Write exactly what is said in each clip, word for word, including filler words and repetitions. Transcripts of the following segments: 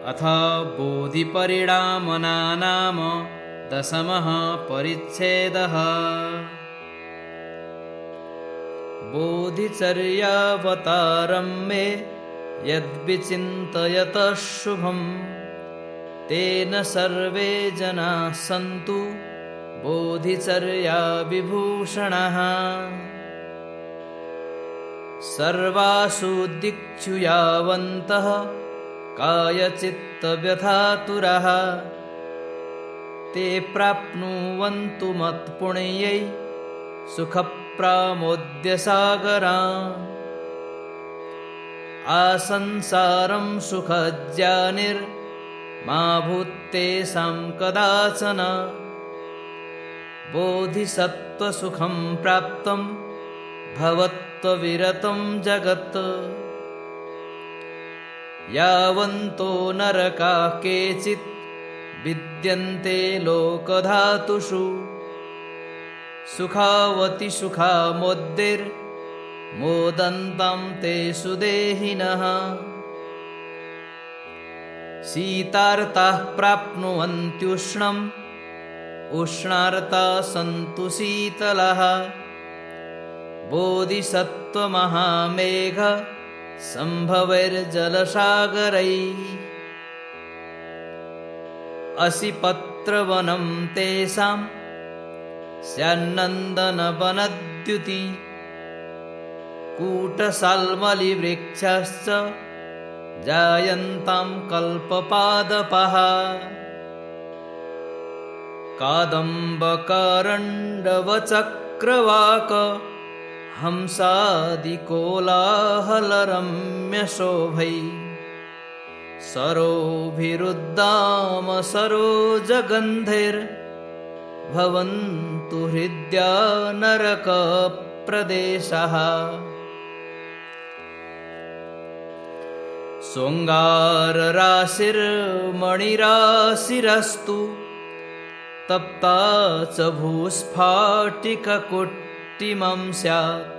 अथ बोधिपरिणामना नाम दशमः परिच्छेदः। बोधिचर्यावतारं मे यद्विचिन्तयतः शुभं तेन सर्वे जनाः सन्तु बोधिचर्याविभूषणाः। सर्वासु दिक्षु यावन्तः कायचित्तव्यथातुराः ते प्राप्नुवन्तु मत्पुण्यै सुखप्रामोद्यसागरान्। आसंसारं सुखज्ञानिर्मा भूत्तेषां कदाचन बोधिसत्त्वसुखं प्राप्तं भवत्वविरतं जगत्। यावन्तो नरकाः केचित् विद्यन्ते लोकधातुषु सुखावति सुखामोद्यैर्मोदन्तं तेषु देहिनः। शीतार्ताः प्राप्नुवन्त्युष्णम् उष्णार्ताः सन्तु शीतलाः बोधिसत्त्वमहामेघ सम्भवैर्जलसागरैः। असिपत्रवनं तेषां स्यान्नन्दनवनद्युति कूटशाल्मलिवृक्षाश्च जायन्तां कल्पपादपाः। कादम्बकारण्डवचक्रवाक हंसादिकोलाहलरम्यशोभै सरोभिरुद्दाम सरोजगन्धैर्भवन्तु हृद्या नरकप्रदेशाः। शृङ्गारराशिर्मणिराशिरस्तु तप्ता च भूस्फाटिककोटिमं स्यात्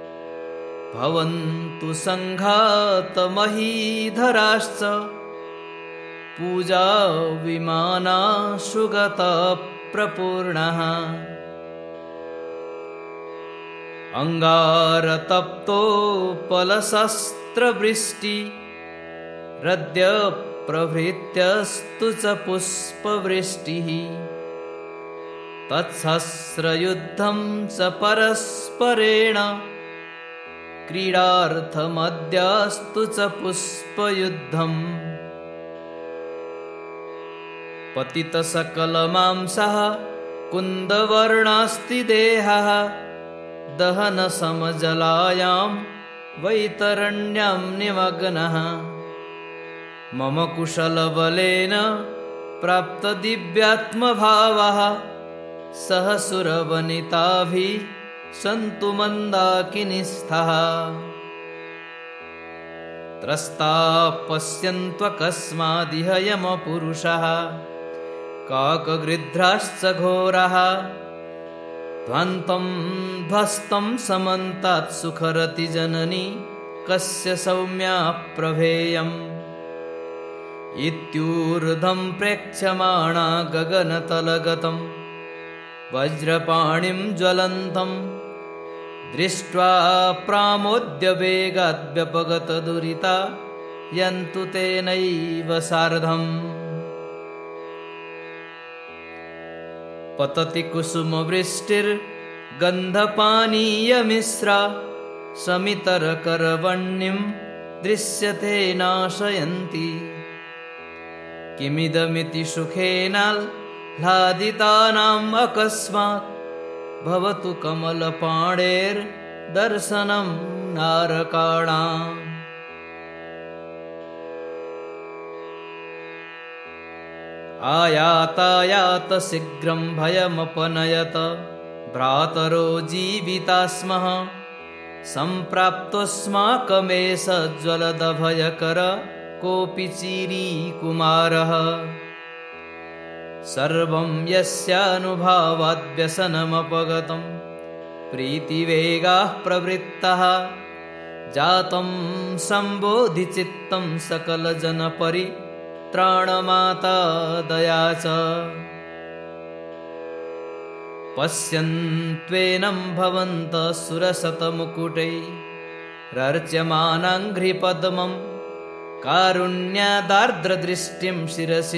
भवन्तु सङ्घातमहीधराश्च पूजा विमाना सुगतप्रपूर्णः। अंगारतप्तोपलशस्त्रवृष्टि रद्यप्रभृत्यस्तु च पुष्पवृष्टिः तत्सहस्रयुद्धं च परस्परेण क्रीडार्थमद्यास्तु च पुष्पयुद्धम्। पतितसकलमांसः कुन्दवर्णास्ति देहः दहनसमजलायां वैतरण्यां निमग्नः। मम कुशलबलेन प्राप्तदिव्यात्मभावः सह सुरवनिताभिः सन्तु मन्दाकिनीस्थः। त्रस्ताः पश्यन्त्वकस्मादिह यमपुरुषः काकगृध्राश्च घोरः ध्वान्तं ध्वस्तं समन्तात् सुखरति जननी कस्य सौम्या प्रभेयम्। इत्यूर्ध्वं प्रेक्ष्यमाणा गगनतलगतं वज्रपाणिं ज्वलन्तं दृष्ट्वा प्रामोद्यवेगाद्व्यपगतदुरिता यन्तु तेनैव सार्धम्। पतति कुसुमवृष्टिर्गन्धपानीयमिश्रा शमितरकरवह्निं दृश्यते नाशयन्ती। किमिदमिति सुखेनाह्लादितानाम् अकस्मात् भवतु कमलपाणेर्दर्शनं नारकाणाम्। आयातायात शीघ्रं भयमपनयत भ्रातरो जीविता स्मः सम्प्राप्तोऽस्माकमेष ज्वलदभयकर कोऽपि चिरीकुमारः। सर्वं यस्यानुभावाद्व्यसनमपगतं प्रीतिवेगाः प्रवृत्तः जातं सम्बोधिचित्तं सकलजनपरि त्राणमाता दया च पश्यन्त्वेनं भवन्तः सुरशतमुकुटैरर्च्यमानाङ्घ्रिपद्मं कारुण्यादार्द्रदृष्टिं शिरसि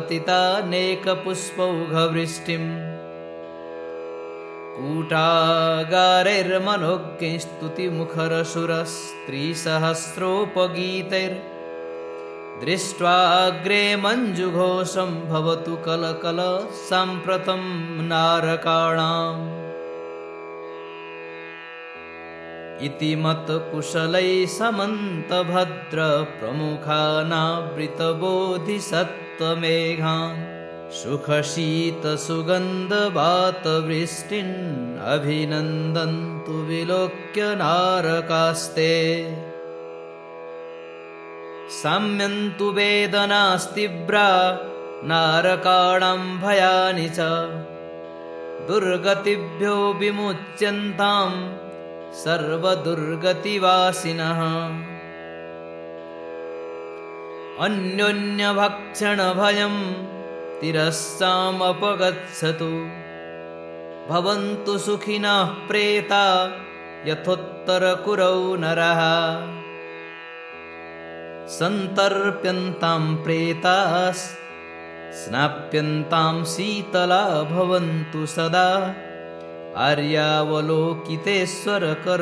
निपतितानेकपुष्पौघवृष्टिम् कूटागारैर्मनोज्ञैस्तुतिमुखरसुरस्त्रिसहस्रोपगीतैर्दृष्ट्वाग्रे मञ्जुघोषं भवतु कलकल साम्प्रतं नारकाणाम् इति मत्कुशलैः समन्तभद्रप्रमुखानावृतबोधिसत्त्वमेघान् सुखशीतसुगन्धवातवृष्टिन् अभिनन्दन्तु विलोक्य नारकास्ते साम्यन्तु वेदनास्तीव्रा नारकाणां भयानि च दुर्गतिभ्यो विमुच्यन्तां सर्वदुर्गतिवासिनः अन्योन्यभक्षणभयं तिरस्सामपगच्छतु भवन्तु सुखिनः प्रेता यथोत्तरकुरौ नरः सन्तर्प्यन्तां प्रेताः स्नाप्यन्तां शीतला भवन्तु सदा आर्यावलोकितेश्वरकर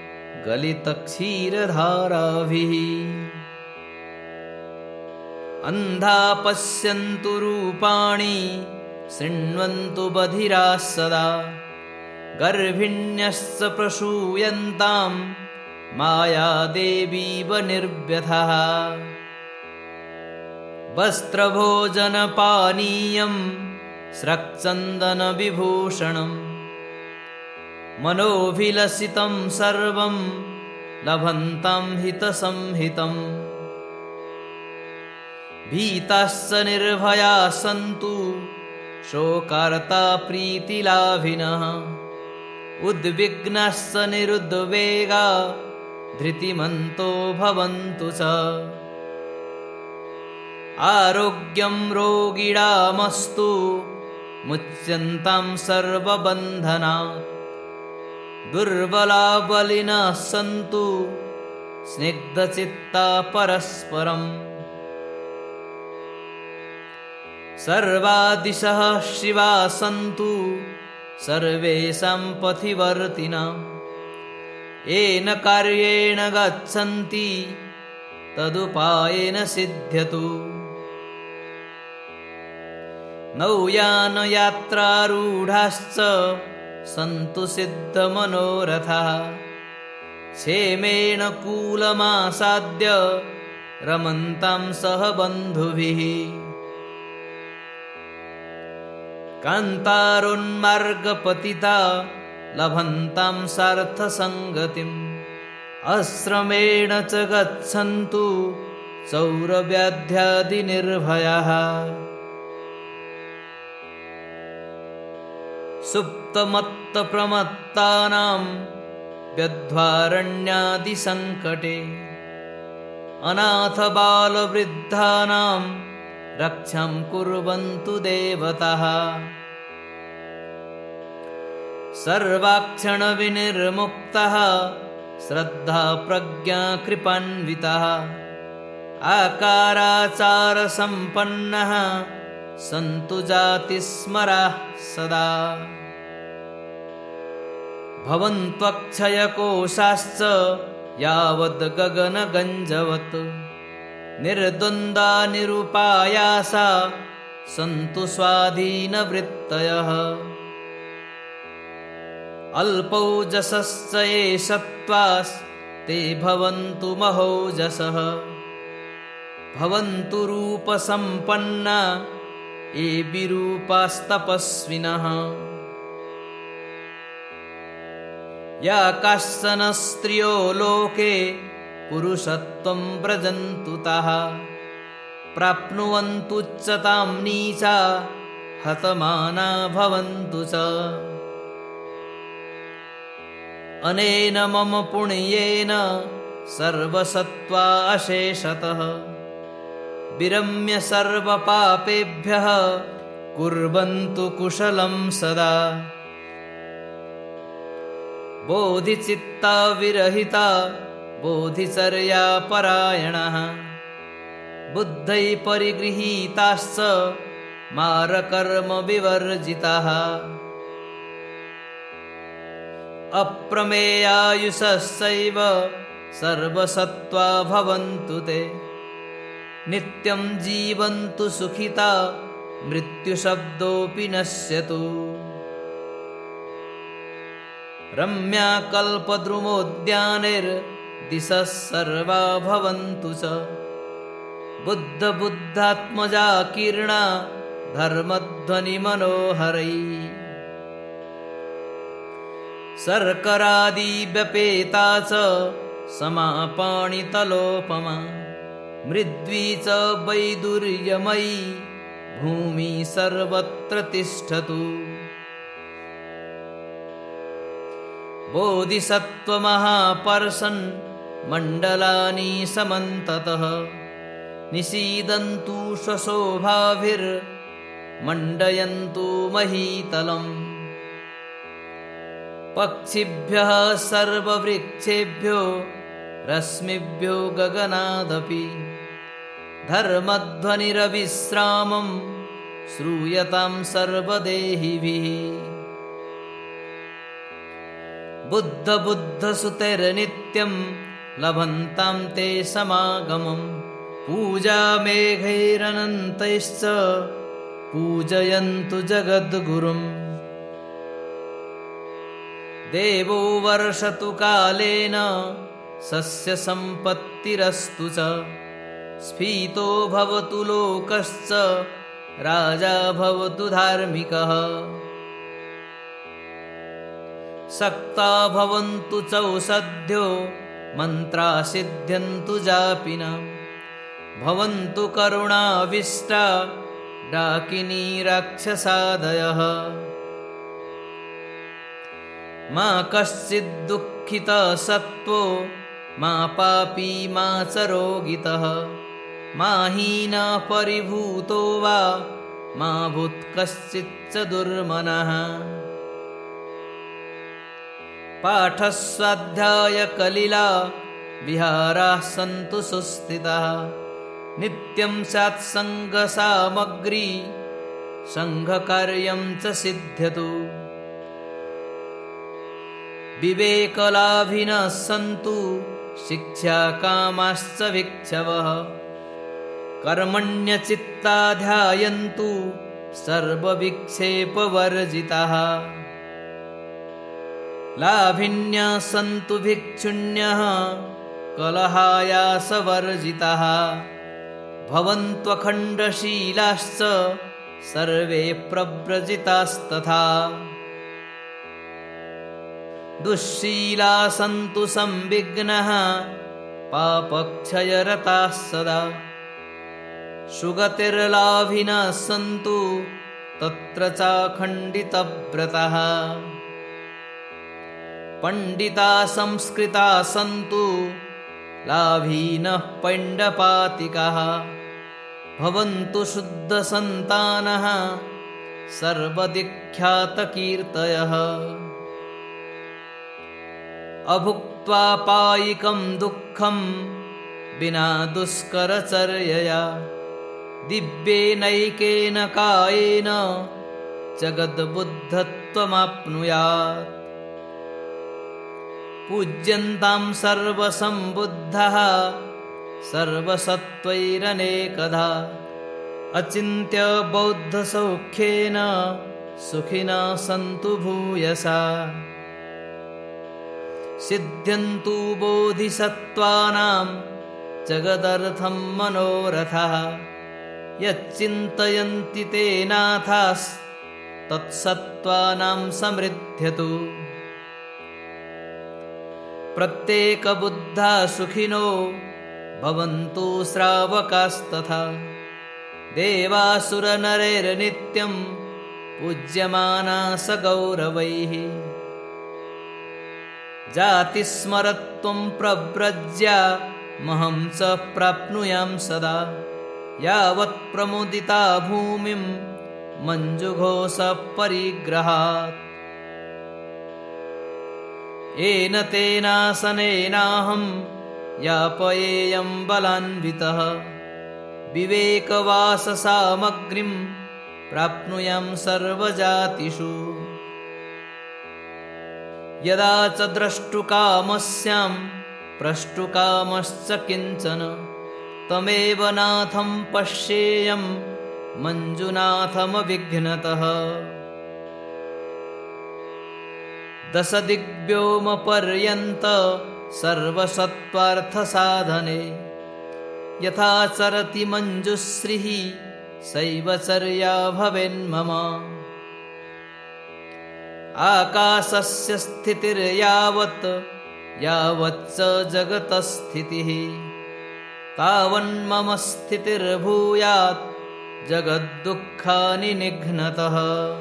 गलितक्षीरधाराभिः अन्धा पश्यन्तु रूपाणि शृण्वन्तु बधिराः सदा गर्भिण्यश्च प्रसूयन्तां मायादेवीव निर्व्यथः वस्त्रभोजनपानीयं स्रक्चन्दनविभूषणं मनोभिलसितं सर्वं लभन्तां हितसंहितम् भीताश्च निर्भयाः सन्तु शोकार्ता प्रीतिलाभिनः उद्विग्नाश्च निरुद्वेगा धृतिमन्तो भवन्तु च आरोग्यं रोगिणामस्तु मुच्यन्तां सर्वबन्धनात् दुर्बला बलिनः सन्तु स्निग्धचित्ता परस्परम् सर्वादिशः शिवा सन्तु सर्वेषां पथिवर्तिनां येन कार्येण गच्छन्ति तदुपायेन सिद्ध्यतु नौयानयात्रारूढाश्च सन्तु सिद्धमनोरथाः क्षेमेण कूलमासाद्य रमन्तां सह बन्धुभिः कान्तारोन्मार्गपतिता लभन्तां सार्थसङ्गतिम् आश्रमेण च गच्छन्तु चौरव्याध्यादिनिर्भयाः सुप्तमत्तप्रमत्तानां व्यध्वारण्यादिसङ्कटे अनाथबालवृद्धानां रक्षां कुर्वन्तु देवताः सर्वाक्षणविनिर्मुक्तः श्रद्धाप्रज्ञाकृपान्वितः आकाराचारसम्पन्नः सन्तु जातिस्मराः सदा भवन्त्वक्षयकोशाश्च यावद् गगनगञ्जवत् निर्द्वन्द्वा निरुपायासा सन्तु स्वाधीनवृत्तयः अल्पौजसश्च ये सत्त्वास्ते भवन्तु महोजसः भवन्तु रूपसम्पन्ना ये विरूपास्तपस्विनः या काश्चन स्त्रियो लोके पुरुषत्वं व्रजन्तु ताः प्राप्नुवन्तु उच्चतां नीचा हतमाना भवन्तु च अनेन मम पुण्येन सर्वसत्त्वा अशेषतः विरम्य सर्वपापेभ्यः कुर्वन्तु कुशलं सदा। बोधिचित्ता विरहिता बोधिचर्या परायणः बुद्धै परिगृहीताश्च मारकर्म विवर्जिताः। अप्रमेयायुषस्यैव सर्वसत्त्वा भवन्तु ते नित्यं जीवन्तु सुखिता मृत्युशब्दोऽपि नश्यतु। रम्या कल्पद्रुमोद्यानैर्दिशः सर्वा भवन्तु च बुद्धबुद्धात्मजा कीर्णा धर्मध्वनिमनोहरैः। शर्करादिव्यपेता च समापाणितलोपमा मृद्वी च वैदुर्यमयी भूमिः सर्वत्र तिष्ठतु। बोधिसत्त्वमहापर्षन् मण्डलानि समन्ततः निषीदन्तु स्वशोभाभिर्मण्डयन्तु महीतलम्। पक्षिभ्यः सर्ववृक्षेभ्यो रश्मिभ्यो गगनादपि धर्मध्वनिरविश्रामं श्रूयतां सर्वदेहिभिः। बुद्धबुद्धसुतैर्नित्यं लभन्तां ते समागमम् पूजामेघैरनन्तैश्च पूजयन्तु जगद्गुरुम्। देवो वर्षतु कालेन सस्यसम्पत्तिरस्तु च स्फीतो भवतु लोकश्च राजा भवतु धार्मिकः। सक्ता भवन्तु चौषध्यो मन्त्रा सिद्ध्यन्तु जापिना भवन्तु करुणाविष्टा डाकिनी राक्षसादयः। मा कश्चिद्दुःखितः सत्त्वो मा पापी मा च रोगितः मा हीनः परिभूतो वा मा भूत् कश्चिच्च दुर्मनः। पाठस्वाध्यायकलिला विहाराः सन्तु सुस्थिताः नित्यं सत्सङ्गसामग्री सङ्घकार्यं च सिद्ध्यतु। विवेकलाभिनः सन्तु शिक्षाकामाश्च भिक्षवः कर्मण्यचित्ता ध्यायन्तु सर्वविक्षेपवर्जिताः। लाभिन्यः सन्तु भिक्षुण्यः कलहायासवर्जिताः भवन्त्वखण्डशीलाश्च सर्वे प्रव्रजितास्तथा। दुःशीला सन्तु संविघ्नः पापक्षयरताः सदा सुगतिर्लाभिनः सन्तु तत्र चाखण्डितव्रताः। पण्डिता संस्कृता सन्तु लाभिनः पैण्डपातिकाः भवन्तु शुद्धसन्तानः सर्वविख्यातकीर्तयः। अभुक्त्वा पायिकं दुःखं विना दुष्करचर्यया दिव्येनैकेन कायेन जगद्बुद्धत्वमाप्नुयात्। पूज्यन्तां सर्वसम्बुद्धः सर्वसत्त्वैरनेकधा अचिन्त्य बौद्धसौख्येन सुखिनः सन्तु भूयसा। सिद्ध्यन्तु बोधिसत्त्वानां जगदर्थं मनोरथः यच्चिन्तयन्ति ते नाथास्तत्सत्त्वानां समृद्ध्यतु। प्रत्येकबुद्धा सुखिनो भवन्तु श्रावकास्तथा देवासुरनरैर्नित्यं पूज्यमाना सगौरवैः। जातिस्मरत्वं प्रव्रज्य महं च प्राप्नुयां सदा यावत् प्रमुदिता भूमिं मञ्जुघोषपरिग्रहात्। येन तेनासनेनाहं यापयेयं बलान्वितः विवेकवाससामग्रीं प्राप्नुयां सर्वजातिषु। यदा च द्रष्टुकामस्यां प्रष्टुकामश्च किञ्चन तमेव नाथं पश्येयं मञ्जुनाथमविघ्नतः। दशदिग्व्योमपर्यन्त सर्वसत्त्वार्थसाधने यथा चरति मञ्जुश्रीः सैव चर्या भवेन्मम। आकाशस्य स्थितिर्यावत् यावच्च जगतस्थितिः तावन्मम स्थितिर्भूयात् जगद्दुःखानि निघ्नतः।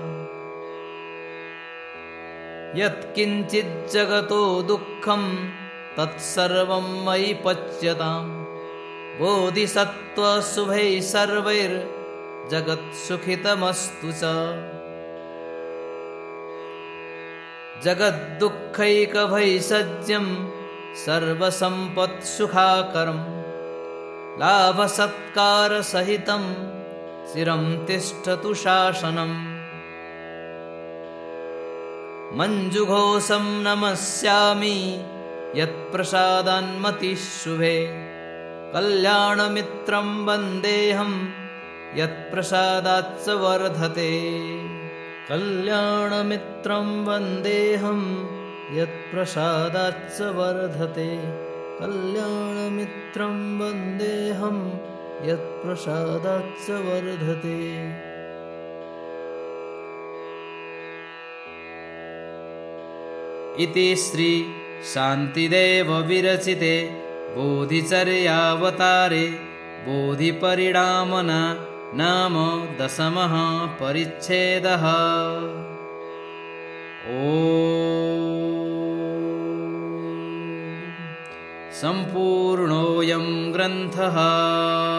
यत्किञ्चिज्जगतो दुःखं तत्सर्वं मयि पच्यताम् बोधिसत्त्वशुभैः सर्वैर्जगत्सुखितमस्तु च। जगद्दुःखैकभैषज्यं सर्वसम्पत्सुखाकरं लाभसत्कारसहितं चिरं तिष्ठतु शासनम्। मञ्जुघोषं नमस्यामि यत्प्रसादान्मतिः शुभे कल्याणमित्रं वन्देऽहं यत्प्रसादाच्च वर्धते। कल्याणमित्रं वन्देऽहं यत्प्रसादाच्च वर्धते। कल्याणमित्रं वन्देऽहं यत्प्रसादाच्च वर्धते। इति श्री शान्तिदेव विरचिते बोधिचर्यावतारे बोधिपरिणामना नाम दशमः परिच्छेदः। ॐ सम्पूर्णोऽयं ग्रन्थः